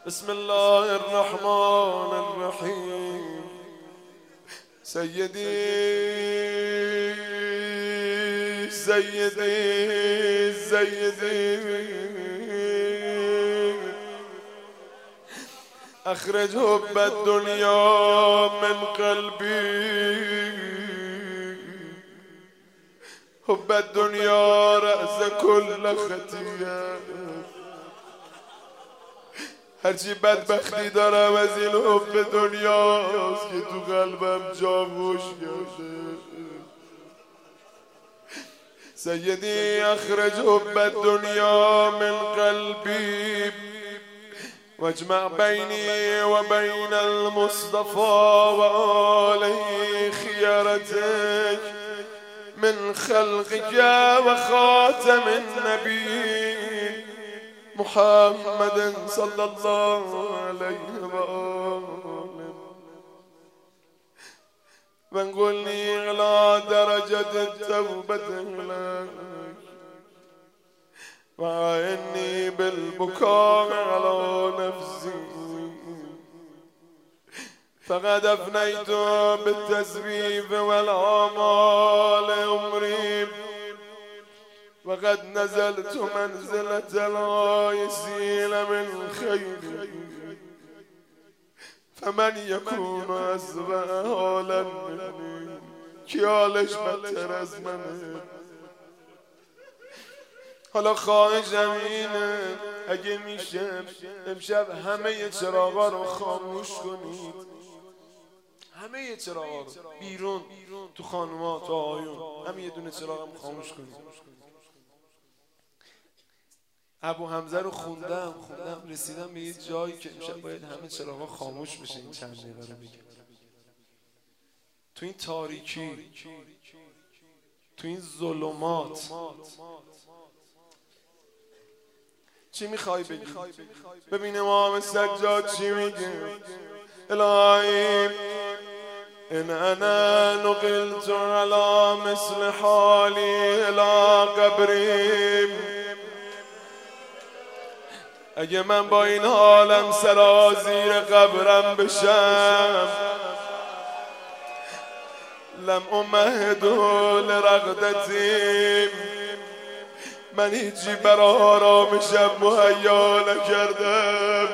بسم الله الرحمن الرحيم. سيدي سيدي سيدي أخرج حب الدنيا من قلبي. حب الدنيا رأس كل خطيئة. هرچی بدبختی دارم از این حب دنیاست که تو قلبم جا خوش کرده. سیدی اخرج حب الدنیا من قلبی واجمع بینی و بین المصطفى و آله خیارتک من خلقك و خاتم النبیین محمد صلی الله علیه و آله وانقلني على درجة التوبة لك وأعني بالبكاء على نفسي فقد أفنيت بالتسويف والآمال عمري وقد نزلت منزلة العائسين من خير فمن يكون أسوأ حالا مني کی حالش بدتر از منه. حالا خواهشم اینه اگه میشه امشب همه چراغا رو خاموش کنید. همه چراغا رو بیرون تو خانوما تو آیون همه یه دونه چراغ هم خاموش کنید. ابو حمزه رو خوندم رسیدم به یه جایی که امشب باید همه چراغا خاموش بشه. این چند دقیقه رو میگم تو این تاریکی، تو این ظلمات چی میخوای بگی؟ ببین امام سجاد چی میگه؟ الهی ان انا نقلت على مثل حالی الى قبری. اگه من با این حالم سرازیر قبرم بشم لم امهد لرغدتی، من هیچی برای آرامشم مهیا نکردم.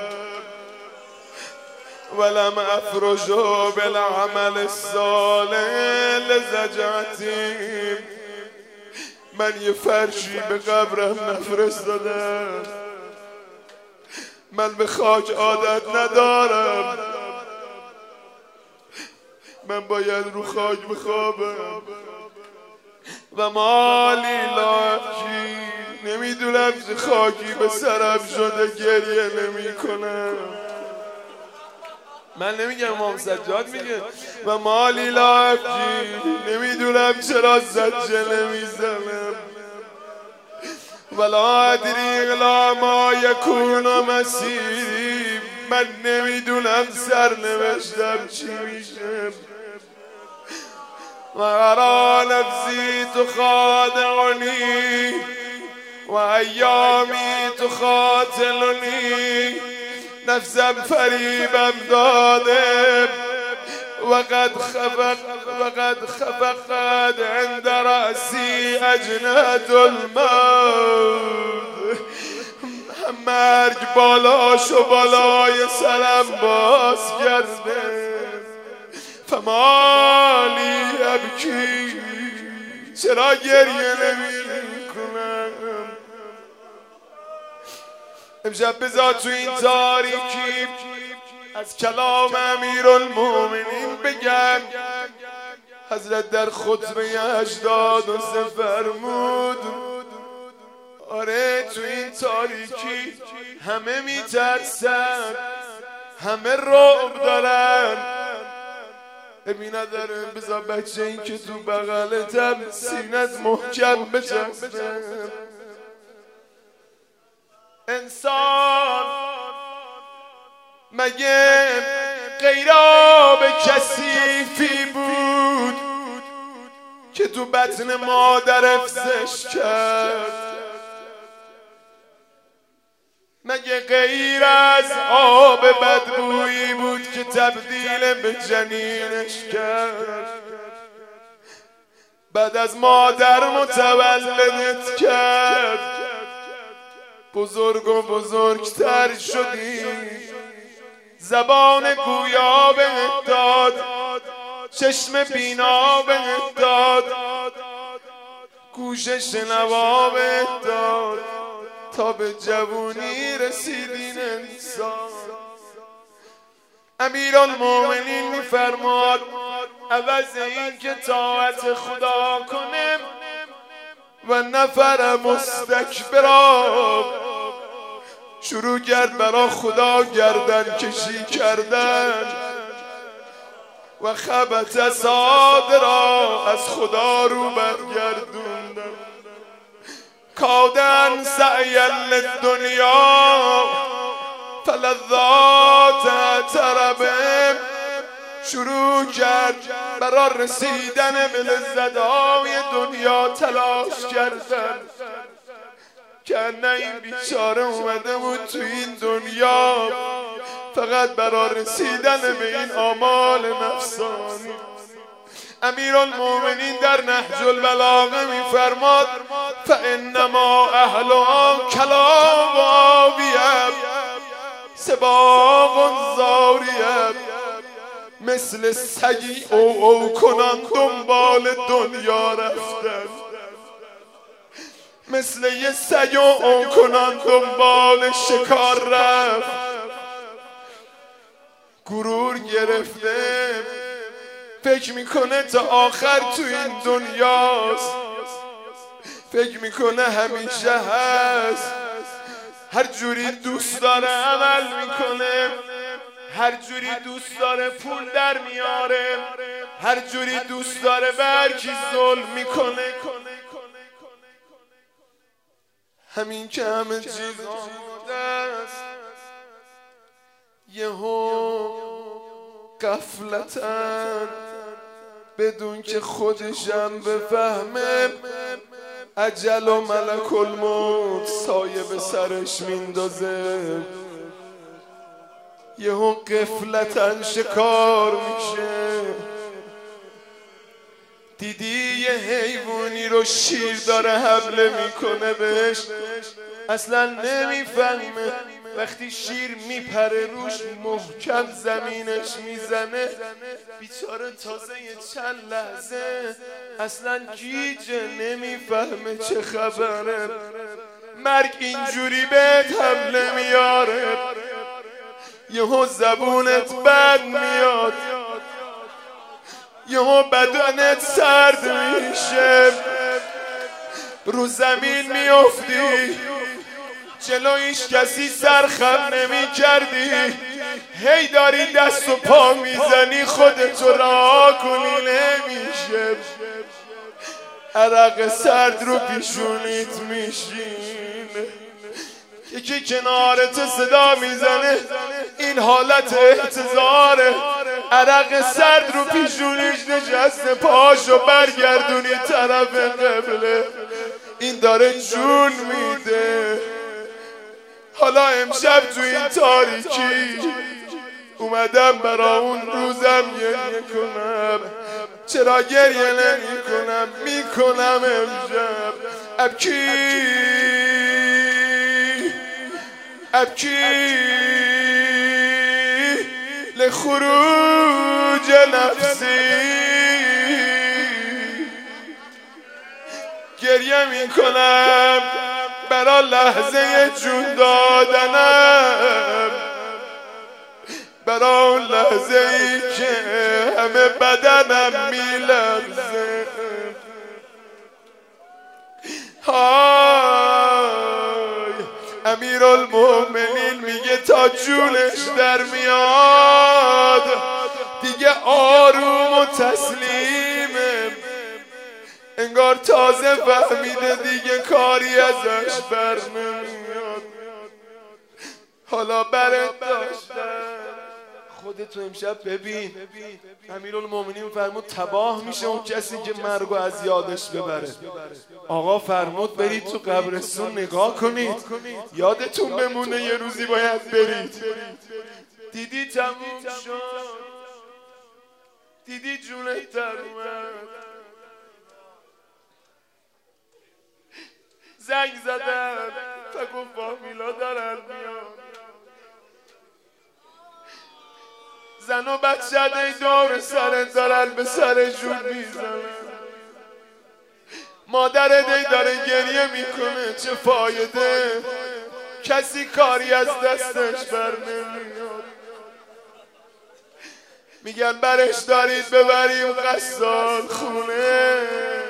ولم افرش بالعمل الصالح لزجعتی، من یه فرشی به قبرم نفرستادم. من به خاک عادت ندارم، من باید رو خاک بخوابم. و مالی لاکی، نمیدونم چه خاکی به سرم شده گریه نمی کنم. من نمیگم امام سجاد میگه و مالی لاکی، نمیدونم چرا زجه نمیزنم. ولا ادری الا ما یکون مسیری، من نمیدونم سرنوشتم چی میشه. و ارا نفسی تخادعنی و ایامی تخاتلنی، نفسم فریبم داده وقد خفقت عند رأسی اجنحة الموت. مرگ بالاشو بالای سرم باز کرده. فمالی ابکی، چرا گریه نمی کنم؟ امشب بذار تو این تاریکی از کلام امیرالمومنین بگم. حضرت در خطبه 83 فرمود آره تو این تاریکی همه میترسن، همه رعب دارن. ببین نداره بذار بچه این که تو بغلتم سینت محکم بچسبه. انسان مگه غیراب کثیفی بود که تو بطن مادر افزش کرد؟ مگه غیر از بدبویی بود که تبدیل به جنینش کرد. بعد از مادر متولدت کرد، بزرگ و بزرگتر شدی، زبان گویا بهت داد، چشم بینا بهت داد، گوش شنوا بهت داد، تا به جوونی رسیدین انسان. امیرالمومنین میفرماد عوض این که طاعت خدا کنم و نفر مستکبرا شروع کرد برا خدا گردن کشی کردن و خبت صادرا از خدا رو برگردوندن. کادن سعیا للدنیا فلذات تربه، شروع کرد برا رسیدن به لذت‌های دنیا تلاش کردن که نه این بیچاره اومده بود تو این دنیا فقط برا رسیدن به این آمال نفسانی. امیرالمومنین در نهج البلاغه میفرماد فانما اهلها کلاب آبیه سباق زاریه، مثل سگی او کنان دنبال دنیا رفتن، مثل یه سگ او کنان دنبال شکار رفت. غرور گرفته فکر میکنه تا آخر تو این دنیاست، فکر میکنه همیشه هست، هر جوری دوست داره عمل میکنه، هر جوری دوست داره پول در میاره، هر جوری دوست داره به هر کی ظلم میکنه. همین که همه چیز آماده است، یهو غفلتن بدون که خودشم بفهمه اجل و ملک الموت سایه به سرش میندازه. یهو غفلتن شکار میشه. دیدی یه حیوانی رو شیر داره حمله میکنه بهش، اصلا نمیفهمه. وقتی شیر میپره روش محکم زمینش میزنه، بیچاره تازه یه چند لحظه اصلا گیجه، نمیفهمه چه خبره. مرگ اینجوری بهت حمله میاره، یهو زبونت بد میاد، یهو بدنت سرد میشه، رو زمین میافتی، جلو هیچ کسی سرخم نمی کردی، هی داری دست و پا میزنی خودتو رها کنی نمیشه، عرق سرد رو پیشونیت میشینه، یکی کنارت صدا میزنه، این حالت احتضاره، عرق سرد رو پیشونیش نشسته، پاشو برگردونی طرف قبله، این داره جون میده. حالا امشب تو این تاریکی اومدم برا اون روزم گریه کنم. چرا گریه نمی کنم؟ میکنم امشب. ابکی لخروج نفسی، گریه میکنم برا لحظه جون دادنم، برا اون لحظه ای که همه بدنم میلرزه. های امیرالمومنین میگه تا جونش در میاد دیگه آروم و تسلیمه، انگار تازه فهمیده دیگه کاری ازش بر نمیاد. حالا برات داشتم خودتو امشب ببین. امیرالمومنین فرمود تباه میشه اون کسی که مرگو از یادش ببره. آقا فرمود برید تو قبرستون نگاه کنید، یادتون بمونه یه روزی باید برید. دیدی تموم شد، دیدی جونت در اومد. زنگ زدن فکر فامیلا دارن میاد، زن و بچه دی دور سرت دارن به سرشون میزنن. مادر دی داره گریه میکنه، چه فایده، کسی کاری از دستش بر نمیاد. میگن برش دارید ببریم قصال خونه،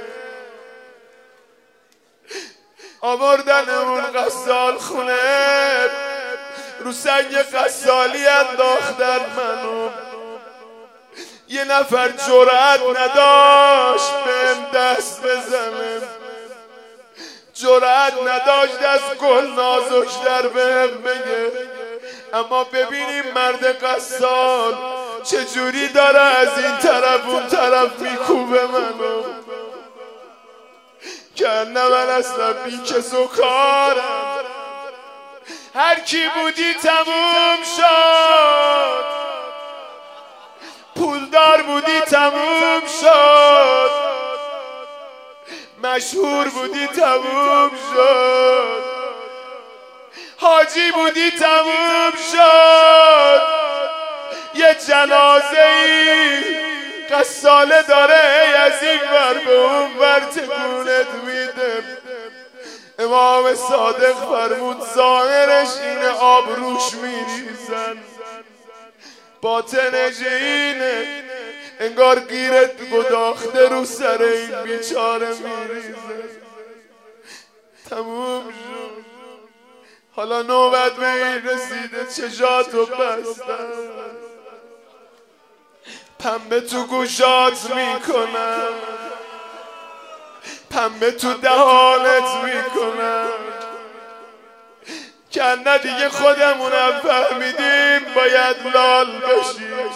آوردن اون قصال خونه، رو سنگ قصالی انداختن منو. یه نفر جرأت نداشت بهم دست بزنه، جرأت نداشت از گل نازشتر بهم بگه. اما ببینیم مرد قصال چجوری داره از این طرف اون طرف میکوبه منو، که نه من اصلا بیکس و کارم. هر کی بودی تموم شد، پولدار بودی تموم شد، مشهور بودی تموم شد، حاجی بودی تموم شد. یه جنازه ای قصاله داره از این ور به اون ور تکونت میده. امام صادق فرمود ظاهرش اینه آبروش میریزن، باطنش اینه انگار گیرت گداخته رو سر این بیچاره میریزه. تموم شد، حالا نوبت به این رسیده چشاتو بستن، پنبه تو گوشات میکنن، پنبه تو دهانت میکنن. که نه دیگه خودمونم فهمیدیم باید لال بشیم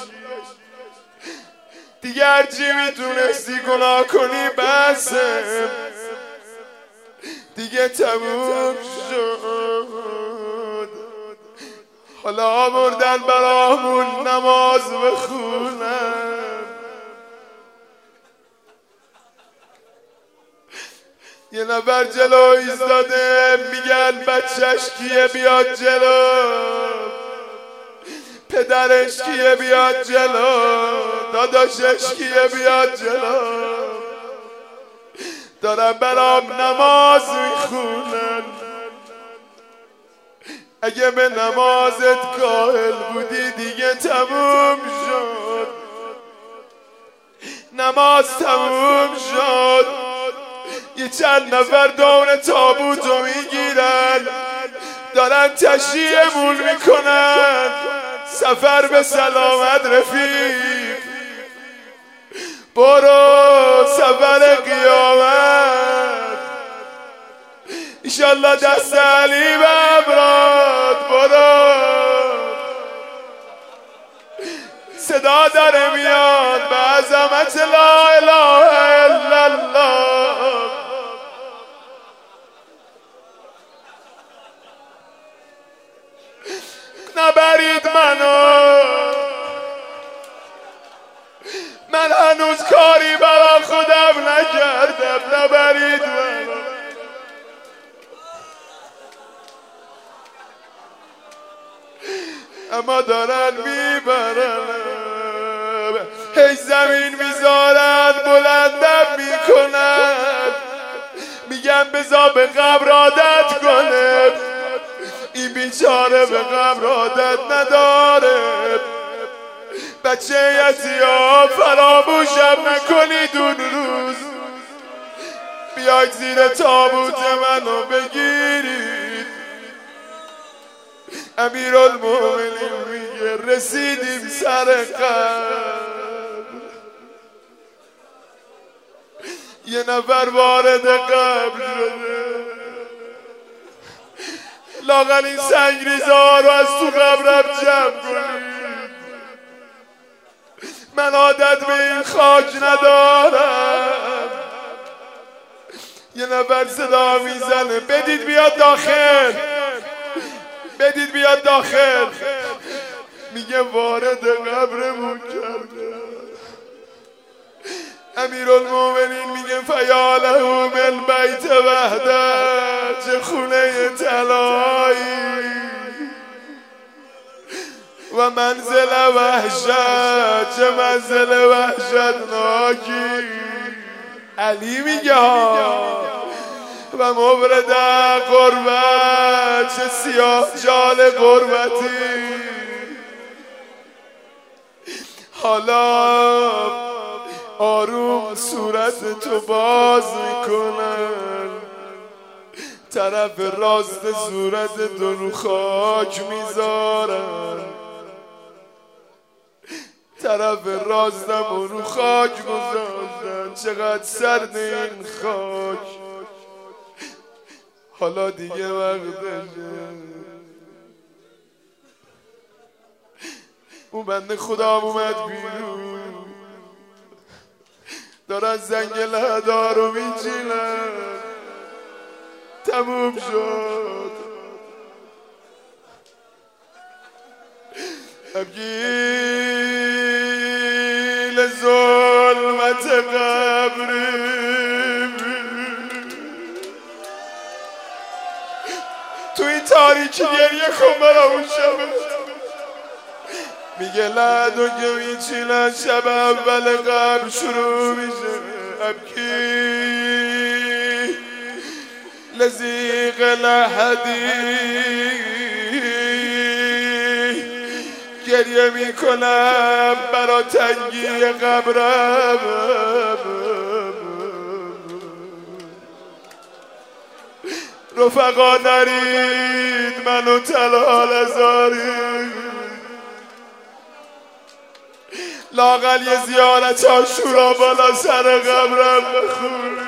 دیگه، هرچی میتونستی گناه کنی بسه دیگه، تموم شد. حالا آوردن برامون نماز بخونن، یه نفر جلو ایستاده میگن بچهش کیه بیاد جلو، پدرش کیه بیاد جلو، داداشش کیه بیاد جلو. دارن برام نماز میخونن. اگه به نمازت قائل بودی دیگه تموم شد، نماز تموم شد. یه چند نفر دور تابوتو میگیرن، دارن تشییعمون میکنن. سفر به سلامت رفیق، برو سفر قیامت، ایشالله دست علی و ابراد. برو صدا داره میاد به عظمت لا اله الا الله. نبرید منو، من هنوز کاری برا خودم نکردم. نبرید منو. اما دارن میبرن، هی زمین میذارن بلندم میکنن، میگن بذار به قبر عادت کنه. این بیچاره به قبر عادت نداره. بچه یتیما فراموشم نکنید اون روز، بیاید زیر تابوت منو بگیرید. امیرالمومنین میگه رسیدیم سر قبر. یه نفر وارد قبر شده، لااقل این سنگریزا رو از تو قبرم جمع کنید. من عادت به این خاک ندارم. یه نفر صدا میزنه بدید بیاد داخل، بدید بیاد داخل. میگه وارد قبرمون کرده. امیرالمومنین میگه فیاله بالبیت وحده، چه خونه طلایی و منزل وحشت، چه منزل وحشتناکی. علی میگه و مبرد غربت، چه سیاه جال غربتی. حالا آروم صورت تو باز میکنن، طرف راست صورت تو رو خاک میذارن، طرف راستم رو خاک گذاشتن. چقدر سرد این خاک. حالا دیگه وقتشه. اون بنده خدا اومد بیرون، دارن زنگ لحدا رو میچینن. تموم شد. ابگیل ظلمت قبریم، تو این تاریکی گریه کن برا اون شبه. میگه لحدو که میچینن شب اول قبر شروع میشه. ابکی لذیق لحدی، گریه میکنم برا تنگی قبرم. رفقا نرید منو تلال زارید، لااقل یه زیارت عاشورا بالا سر قبرم بخونید.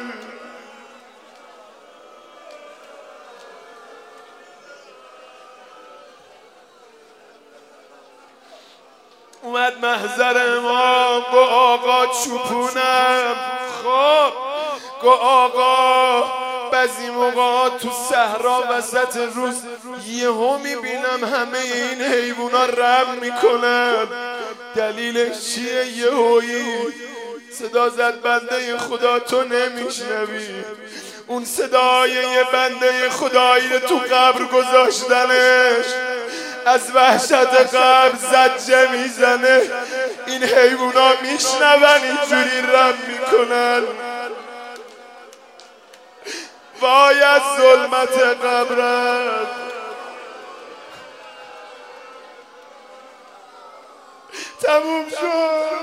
اومد محضر امام، گو آقا چوپونم. خب گو آقا بعضی موقع تو صحرا وسط روز یهو میبینم همه این حیوونا رم میکنن. دلیلش چیه؟ یهویی صدا زد بنده خدا تو نمیشنوی. اون صدای یه بنده خدایی تو قبر گذاشتنش، از وحشت قبر زجه میزنه. این حیوونا میشنون اینجوری رم میکنن. وای از ظلمت قبرت. تموم شد.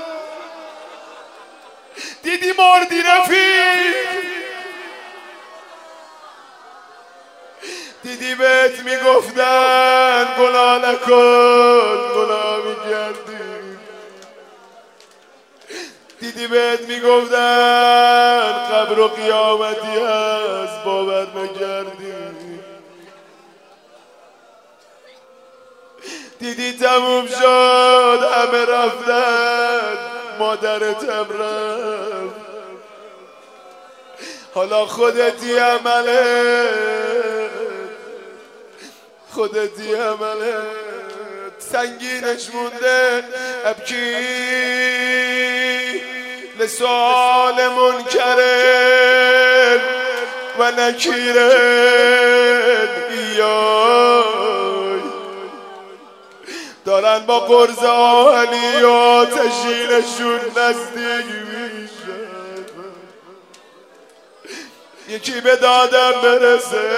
دیدی مردی رفیق، دیدی بهت میگفتن گناه نکن، گناه میکردی. دیدی بهت میگفتن قبر و قیامتی هست، باور نکردی. دیدی تموم شد، همه رفتن، مادرت هم رفت. حالا خودتی عمله، خودتی عمله. سنگینش مونده. ابکی لسؤال منکرن و نکیرن. ایای دارن با قرض آهنی و آتشینشون نزدیک میشن. یکی به دادم برسه،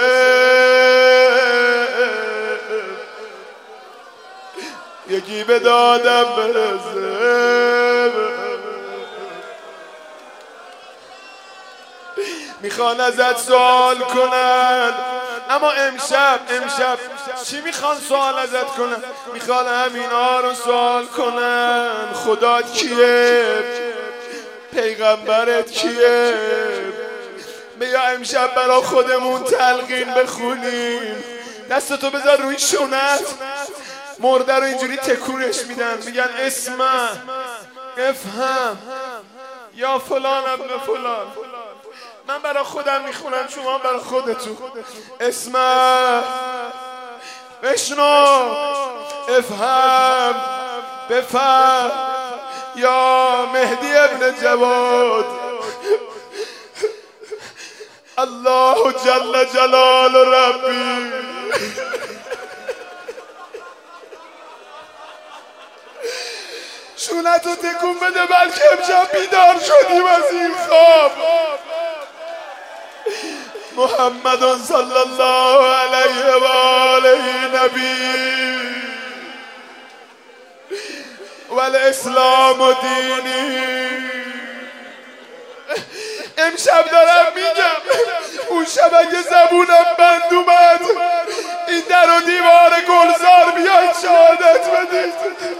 یکی به دادم برسه. میخوان ازت سوال کنن، اما امشب چی میخوان سوال ازت کنن؟ میخوان همینا رو سوال کنن. خدات کیه؟ پیغمبرت کیه؟ بیا امشب برا خودمون تلقین بخونیم. دستتو بذار روی شونت. مرده رو اینجوری تکونش میدن، میگن اسمع افهم یا فلان ابن فلان. من برا خودم میخونم، شما برا خودتون. اسمع بشنو افهم بفهم یا مهدی ابن جواد الله جل جلال ربی شونتو تکون بده بلکه امشب بیدار شدیم از این خواب. محمد صلی الله علیه و آله نبی و الاسلام دینی. امشب دارم میگم اون شب اگه زبونم بند اومد این در و دیوار گلزار بیاید شهادت بدید.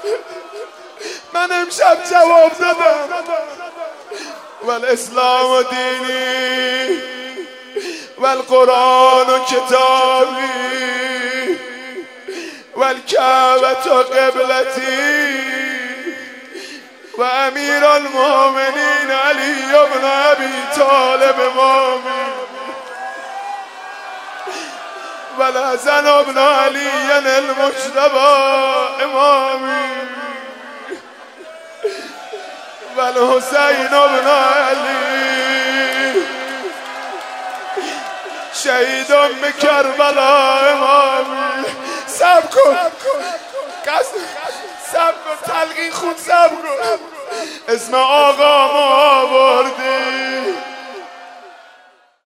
من امشب جواب دادم و الاسلام دینی و القرآن و کتابی و الکعبة قبلتی و امیر المؤمنین علی بن ابی طالب امامی و الحسن بن علی المجتبی امامی و الحسین بن علی شهید کربلا امامی. صبر کن صبر کن تلقین خون صبر کن. اسم آقا ما آوردی